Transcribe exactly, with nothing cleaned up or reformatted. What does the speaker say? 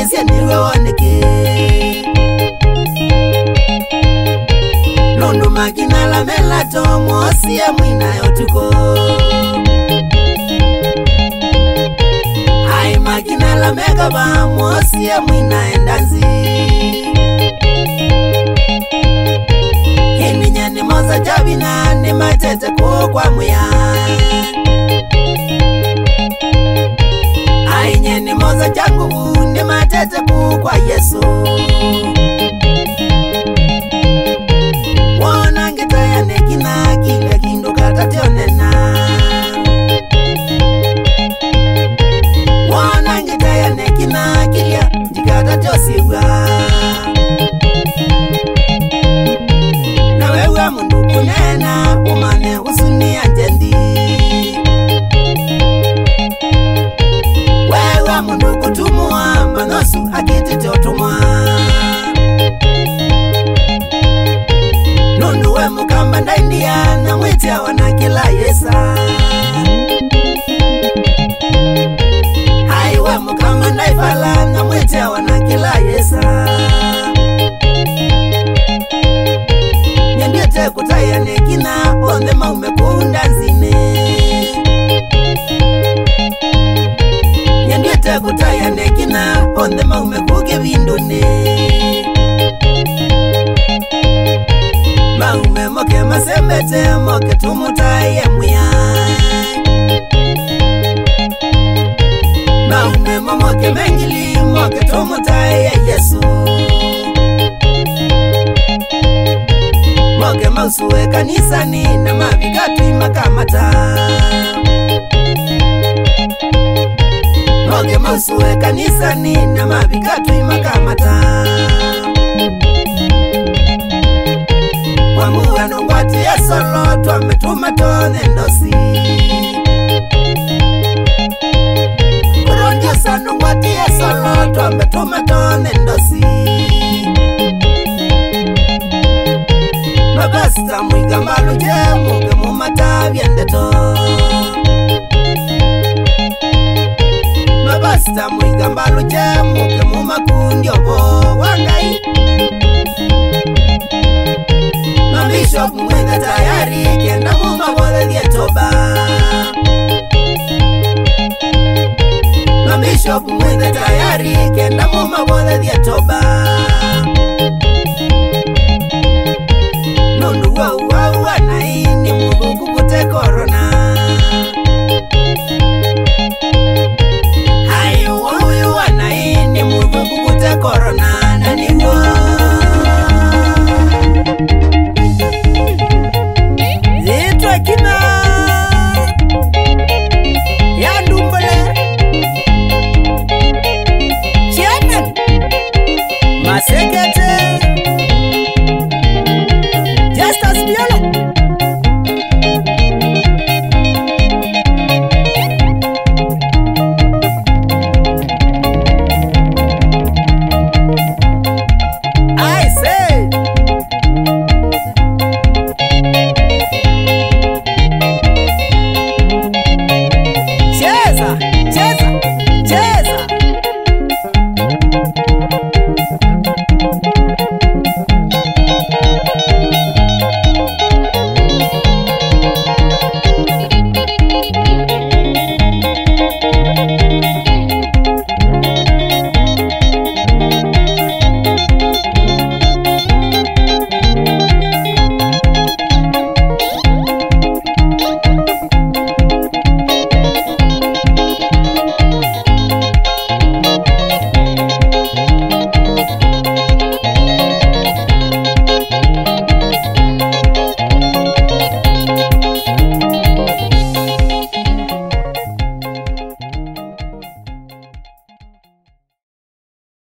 Asia niwe woneke Nondo makina la melato Mwosia mwina yotuko Hai makina la megaba Mwosia mwina endanzi Hini nyani moza jabina Ni matete kwa muya Hai nyani moza jangu Ni matete kwa Yesu Wana ngitaya nekina Kile kindu katationena Wana ngitaya nekina Kilia jikatatiosiwa Na wewe mundu kunena Umane usunia njendi Wewe mundu kutumua Manosu akitete otumwa Nundu we mukamba ndaindia Na mwitia wana kila yesa Hai we mukamba ndaifala Na mwitia wana kila yesa Nyendete kutaya nekina Onde maume kuunda nzine Nyendete kutaya nekina Onde maume kuge vindune Maume moke masembete Moke tumutaye muya Maume moke mengili Moke tumutaye Yesu Moke mausuwe kanisani Na mabigatu imakamata Moke mausuwe kanisani Na mabigatu imakamata Wamuwe nungwati ya solo Twametuma tone ndosi Kuronjosa nungwati ya solo Twametuma tone ndosi Mabasta mwigambalu je Muge mumata viendeto Mabasta mwigambalu je Muge mumakundi obo wangai Bishop mwenda tayari Kenda mumabole dietoba Bishop mwenda tayari Kenda mumabole dietoba